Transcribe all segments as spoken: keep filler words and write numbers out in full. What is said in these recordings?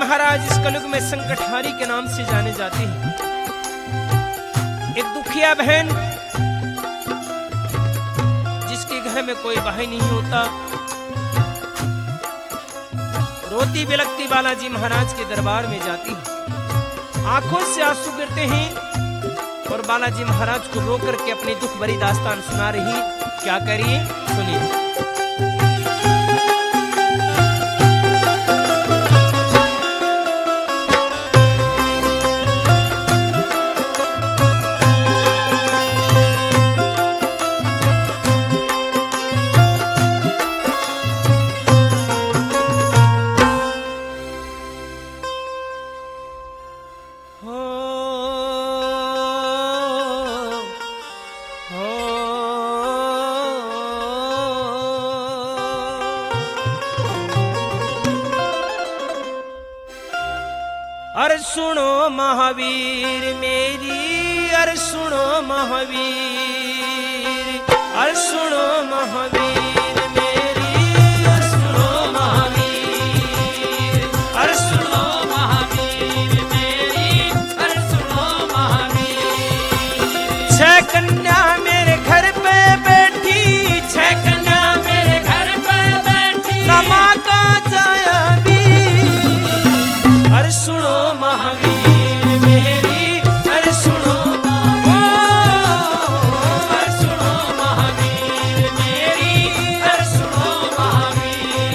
महाराज इस कलयुग में संकटहारी के नाम से जाने जाते हैं। एक दुखिया बहन जिसके घर में कोई भाई नहीं होता, रोती बिलखती बालाजी महाराज के दरबार में जाती है। आंखों से आंसू गिरते हैं और बालाजी महाराज को रो करके अपनी दुख भरी दास्तान सुना रही। क्या करिए, सुनिए। अरे सुनो महावीर मेरी, अरे सुनो महावीर, अरे सुनो महावीर मेरी, अरे सुनो महावीर, अरे सुनो महावीर मेरी, अरे सुनो महावीर। छह कन्या मेरे घर पे बैठी, छह कन्या मेरे घर पे बैठी, नमा का जाया भी। अरे सुनो महावीर मेरी, अरे सुनो, अरे सुनो महावीर मेरी, अरे सुनो महावीर।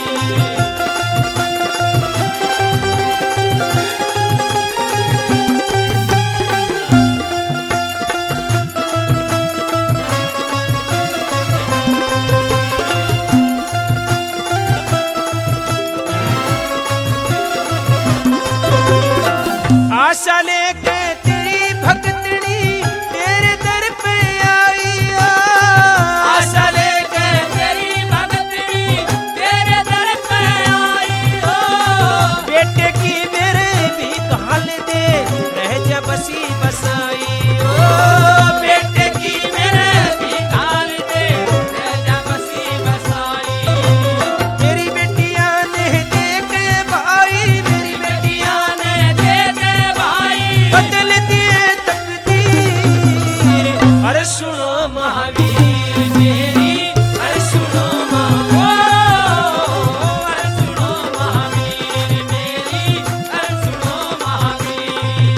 आशा लेके तेरी भक्तनी तेरे दर पे आई, आशा लेके तेरी भक्तनी तेरे दर पे आई हो। बेटे की मेरे भी काल दे रह जा बसी बसाई हो, बेटे की मेरे भी काल दे रह जा बसी बसाई। मेरी बेटियां ने देखे भाई, मेरी बेटियां ने देखे बदल दिए तकदीर। अरे सुनो महावीर मेरी, अरे सुनो महावीर, अरे सुनो महावीर मेरी, अरे सुनो महावीर।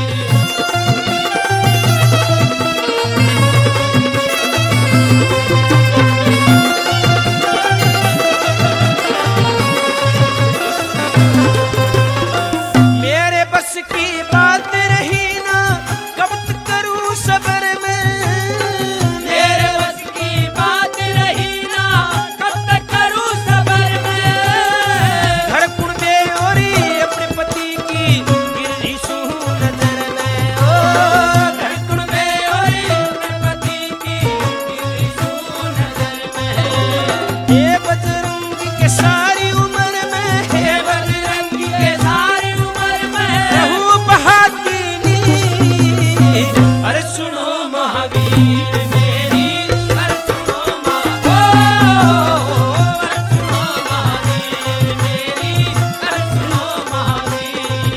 मेरे बस की बात रही ना, कब तक करूं सबर में, मेरे बस की बात रही ना, कब तक करूं सबर में। घर कुड़बे और अपने पति की गिर रही सू नजर में, ओ घर कुड़बे और अपने पति की गिर रही सू नजर में। हे बजरंगी के सारी उम्र में, हे बजरंगी के सारी उम्र में रहूं बहादुरी। अरे सुनो महावीर मेरी, अरे सुनो महावीर, अरे सुनो महावीर मेरी, अरे सुनो महावीर।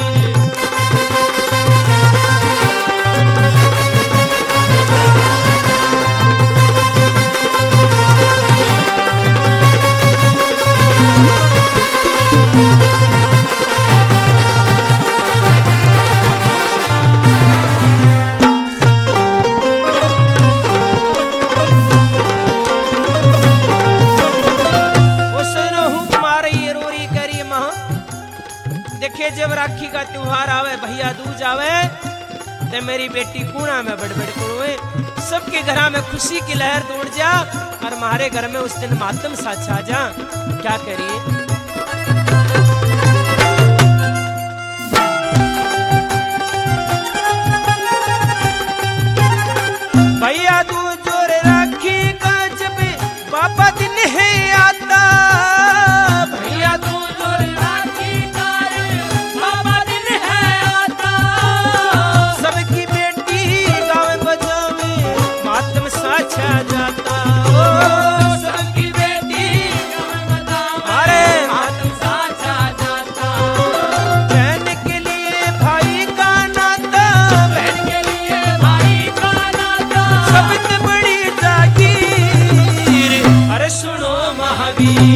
देखिए जब राखी का त्योहार आवे, भैया दूज आवे, ते मेरी बेटी कूड़ा में बड़बड़ करोए, सबके घर में खुशी की लहर दौड़ जा और हमारे घर में उस दिन मातम सा छा जा। क्या करिए, भैया दूज और राखी का जब बाबा दिन है आता, भैया दूज और राखी का बाबा दिन है आता। सबकी बेटी गावे बजावे मातम सा छा जाता, ओ सबकी बेटी गावे बजावे पी